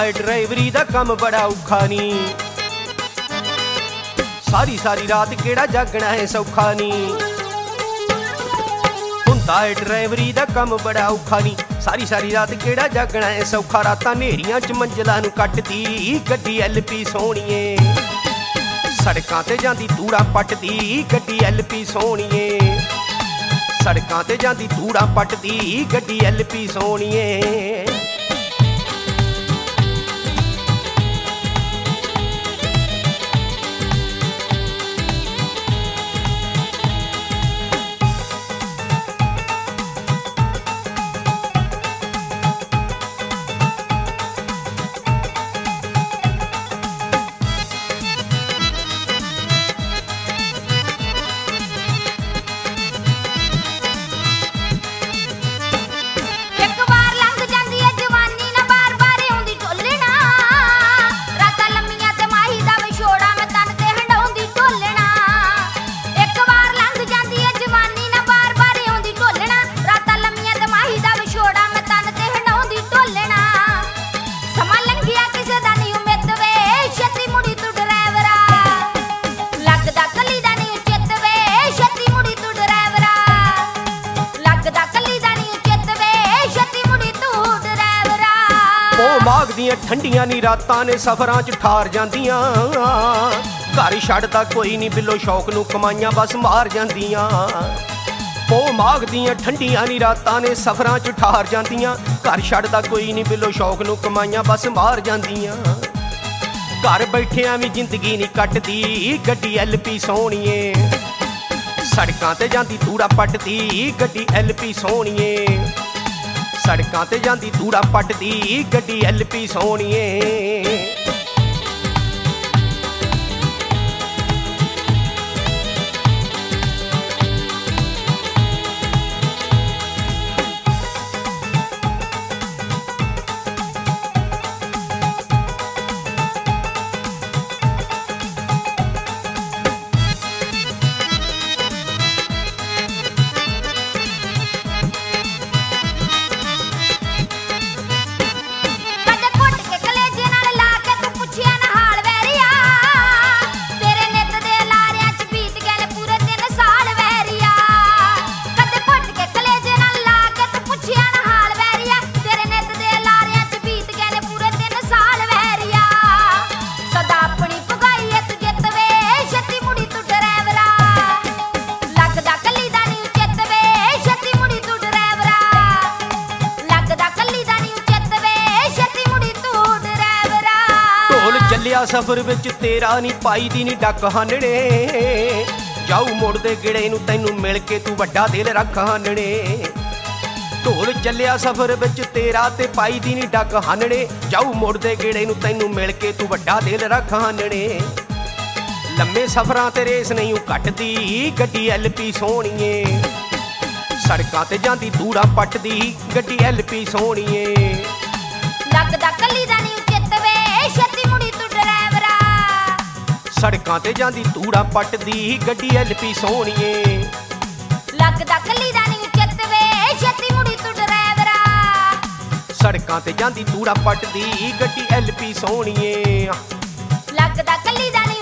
ਏ ਡਰਾਈਵਰੀ ਦਾ ਕੰਮ ਬੜਾ ਔਖਾ ਨੀ। ਸਾਰੀ ਸਾਰੀ ਰਾਤ ਕਿਹੜਾ ਜਾਗਣਾ ਏ ਸੌਖਾ ਨੀ। ਹੁੰਦਾ ਏ ਡਰਾਈਵਰੀ ਦਾ ਕੰਮ ਬੜਾ ਔਖਾ ਨੀ। ਸਾਰੀ ਸਾਰੀ ਰਾਤ ਕਿਹੜਾ ਜਾਗਣਾ ਏ ਸੌਖਾ। ਰਾਤਾਂ ਨੇਰੀਆਂ ਚ ਮੰਜ਼ਲਾਂ ਨੂੰ ਕੱਟਦੀ ਗੱਡੀ LP ਸੋਹਣੀਏ। ਸੜਕਾਂ ਤੇ ਜਾਂਦੀ ਧੂੜਾਂ ਪੱਟਦੀ ਗੱਡੀ LP ਸੋਹਣੀਏ। ਸੜਕਾਂ ਤੇ ਜਾਂਦੀ ਧੂੜਾਂ ਪੱਟਦੀ ਗੱਡੀ LP ਸੋਹਣੀਏ। ਮਾਘ ਦੀਆਂ ਠੰਡੀਆਂ ਨੀ ਰਾਤਾਂ ਨੇ ਸਫ਼ਰਾਂ 'ਚ ਠਾਰ ਜਾਂਦੀਆਂ। ਘਰ ਛੱਡਦਾ ਕੋਈ ਨੀ ਬਿੱਲੋ ਸ਼ੌਕ ਨੂੰ ਕਮਾਈਆਂ ਬਸ ਮਾਰ ਜਾਂਦੀਆਂ। ਉਹ ਮਾਘ ਦੀਆਂ ਠੰਡੀਆਂ ਨੀ ਰਾਤਾਂ ਨੇ ਸਫ਼ਰਾਂ 'ਚ ਠਾਰ ਜਾਂਦੀਆਂ। ਘਰ ਛੱਡਦਾ ਕੋਈ ਨੀ ਬਿੱਲੋ ਸ਼ੌਕ ਨੂੰ ਕਮਾਈਆਂ ਬਸ ਮਾਰ ਜਾਂਦੀਆਂ। ਘਰ ਬੈਠਿਆਂ ਵੀ ਜ਼ਿੰਦਗੀ ਨੀ ਕੱਟਦੀ ਗੱਡੀ LP ਸੋਹਣੀਏ। ਸੜਕਾਂ ਤੇ ਜਾਂਦੀ ਧੂੜਾਂ ਪੱਟਦੀ ਗੱਡੀ LP ਸੋਹਣੀਏ। ਸੜਕਾਂ ਤੇ ਜਾਂਦੀ ਧੂੜਾਂ ਪੱਟਦੀ ਗੱਡੀ LP ਸੋਹਣੀਏ। ਚੱਲਿਆ ਸਫ਼ਰ ਵਿੱਚ ਤੇਰਾ ਨੀ ਪਾਈ ਦੀ ਨੀ ਡੱਕ ਹਾਨਣੇ। ਜਾਊ ਮੁੜਦੇ ਗਿੜੇ ਨੂੰ ਤੈਨੂੰ ਮਿਲ ਕੇ ਤੂੰ ਵੱਡਾ ਦਿਲ ਰੱਖ ਹਾਨਣੇ। ਢੋਲ ਚੱਲਿਆ ਸਫ਼ਰ ਵਿੱਚ ਤੇਰਾ ਤੇ ਪਾਈ ਦੀ ਨੀ ਡੱਕ ਹਾਨਣੇ। ਜਾਊ ਮੁੜਦੇ ਗਿੜੇ ਨੂੰ ਤੈਨੂੰ ਮਿਲ ਕੇ ਤੂੰ ਵੱਡਾ ਦਿਲ ਰੱਖ ਹਾਨਣੇ। ਲੰਮੇ ਸਫ਼ਰਾਂ ਤੇ ਰੇਸ ਨਹੀਂ ਕੱਟਦੀ ਗੱਡੀ LP ਸੋਹਣੀਏ। ਸੜਕਾਂ ਤੇ ਜਾਂਦੀ ਧੂੜਾਂ ਪੱਟਦੀ ਗੱਡੀ LP ਸੋਹਣੀਏ। ਲੱਗਦਾ ਕੱਲੀ ਦਾ ਨੀ ਛੇਤੀ ਮੁੜੀ ਤੂੰ ਡਰਾਈਵਰਾ। ਸੜਕਾਂ ਤੇ ਜਾਂਦੀ ਧੂੜਾਂ ਪੱਟਦੀ ਗੱਡੀ LP ਸੋਹਣੀਏ। ਲੱਗਦਾ ਕੱਲੀ ਦਾ ਨੀ ਛੇਤੀ ਮੁੜੀ ਤੂੰ ਡਰਾਈਵਰਾ। ਸੜਕਾਂ ਤੇ ਜਾਂਦੀ ਧੂੜਾਂ ਪੱਟਦੀ ਗੱਡੀ LP ਸੋਹਣੀਏ। ਲੱਗਦਾ ਕੱਲੀ ਦਾ ਨੀ